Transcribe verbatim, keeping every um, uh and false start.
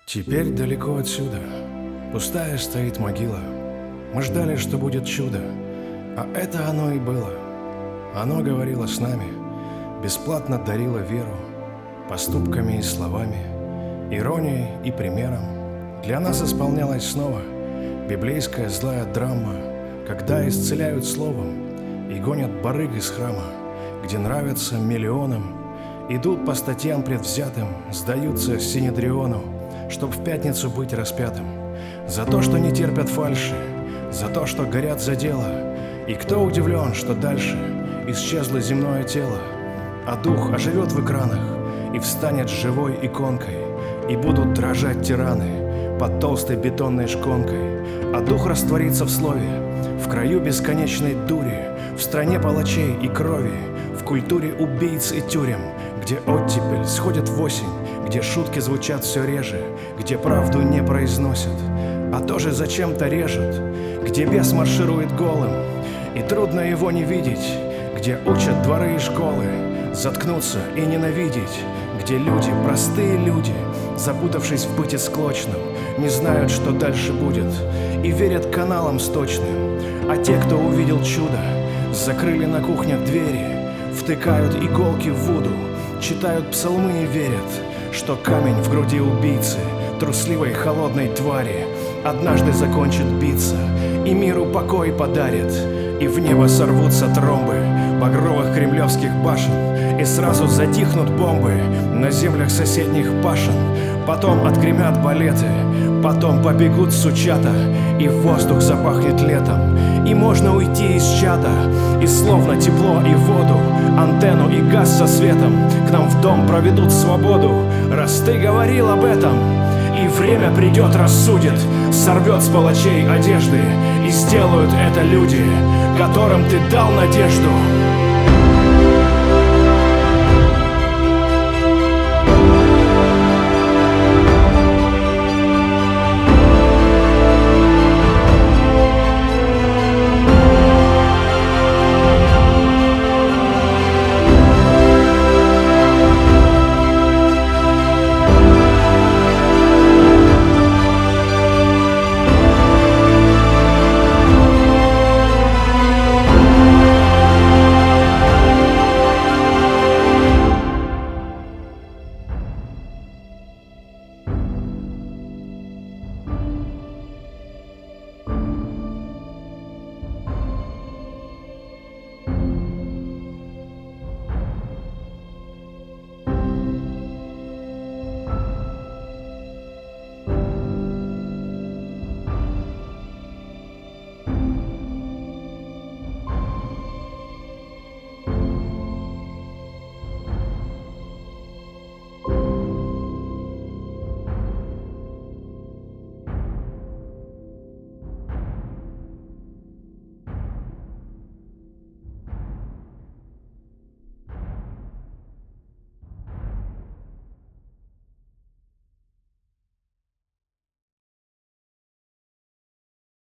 Теперь далеко отсюда пустая стоит могила. Мы ждали, что будет чудо, а это оно и было. Оно говорило с нами, бесплатно дарило веру, поступками и словами, иронией и примером. Для нас исполнялась снова библейская злая драма, когда исцеляют словом и гонят барыг из храма, где нравятся миллионам, идут по статьям предвзятым, сдаются синедриону, чтоб в пятницу быть распятым. За то, что не терпят фальши, за то, что горят за дело. И кто удивлен, что дальше исчезло земное тело, а дух оживет в экранах и встанет живой иконкой, и будут дрожать тираны под толстой бетонной шконкой, а дух растворится в слове, в краю бесконечной дури, в стране палачей и крови, в культуре убийц и тюрем, где оттепель сходит в осень, где шутки звучат все реже, где правду не произносят, а тоже зачем-то режут, где бес марширует голым, и трудно его не видеть, где учат дворы и школы заткнуться и ненавидеть, где люди, простые люди, запутавшись в быте склочном, не знают, что дальше будет, и верят каналам сточным, а те, кто увидел чудо, закрыли на кухнях двери, втыкают иголки в вуду, читают псалмы и верят, что камень в груди убийцы, трусливой холодной твари, однажды закончит биться и миру покой подарит, и в небо сорвутся тромбы багровых кремлевских башен, и сразу затихнут бомбы на землях соседних башен. Потом отгремят балеты, потом побегут сучата, и воздух запахнет летом, и можно уйти из чата, и словно тепло и воду, антенну и газ со светом к нам в дом проведут свободу, раз ты говорил об этом. И время придет, рассудит, сорвет с палачей одежды, и сделают это люди, которым ты дал надежду.